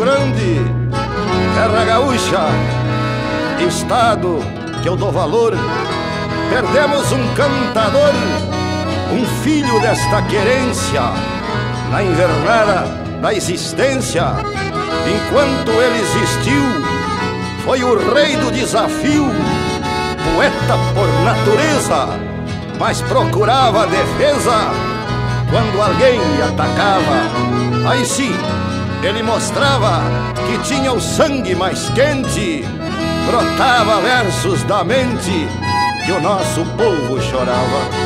Grande, terra gaúcha, estado que eu dou valor. Perdemos um cantador, um filho desta querência, na invernada da existência. Enquanto ele existiu, foi o rei do desafio, poeta por natureza, mas procurava defesa quando alguém lhe atacava. Aí sim, ele mostrava que tinha o sangue mais quente, brotava versos da mente que o nosso povo chorava.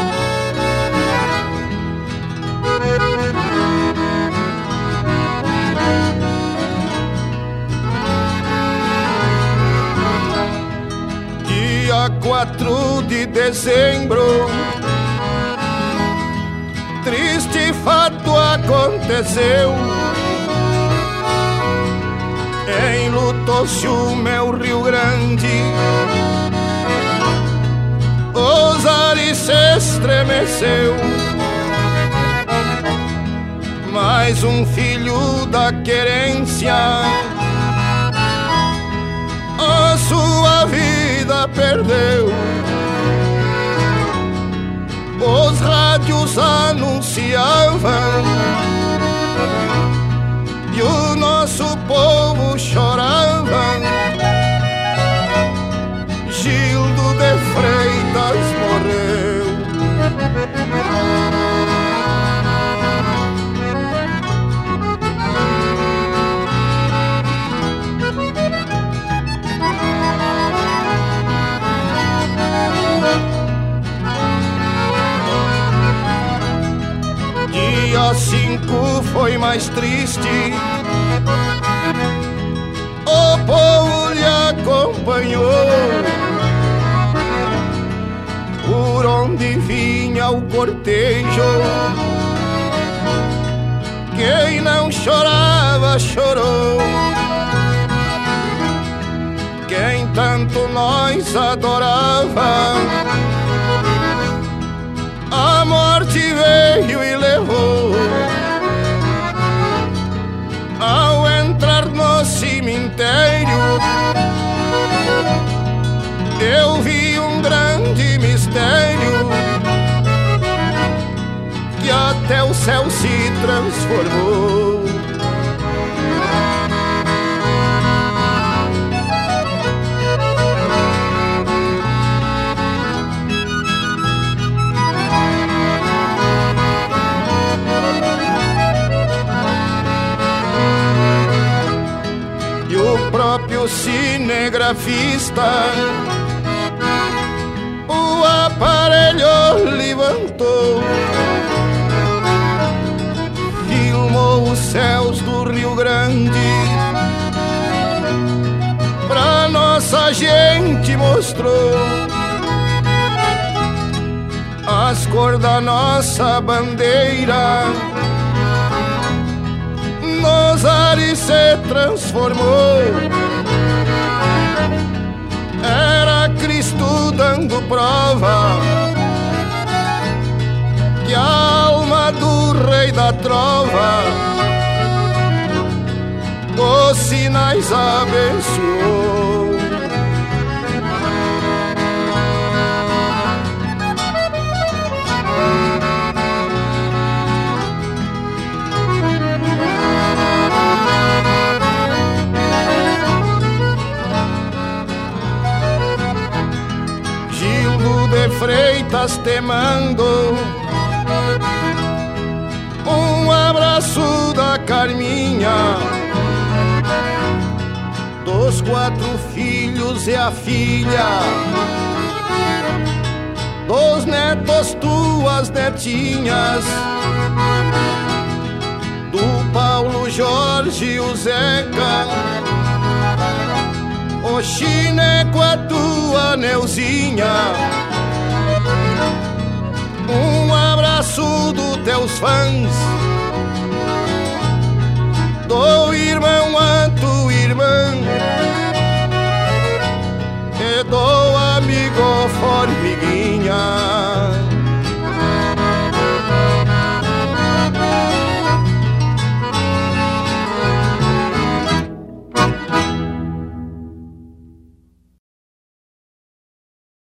Dia 4 de dezembro, triste fato aconteceu. Enlutou-se o meu Rio Grande, os ares se estremeceu. Mais um filho da querência a sua vida perdeu. Os rádios anunciavam e o nosso povo chorava. Gildo de Freitas morreu. Dia 5 foi mais triste, o povo lhe acompanhou. Por onde vinha o cortejo, quem não chorava, chorou. Quem tanto nós adorava, a morte veio e levou. Ao entrar no cemitério, eu vi um grande mistério, que até o céu se transformou. Próprio cinegrafista o aparelho levantou, filmou os céus do Rio Grande, pra nossa gente mostrou as cores da nossa bandeira. Nos ares se transformou. Era Cristo dando prova que a alma do rei da trova os sinais abençoou. Freitas te mando um abraço da Carminha, dos 4 filhos e a filha, dos netos tuas netinhas, do Paulo, Jorge e o Zeca, o Chineco, a tua Neuzinha. Um abraço dos teus fãs, do irmão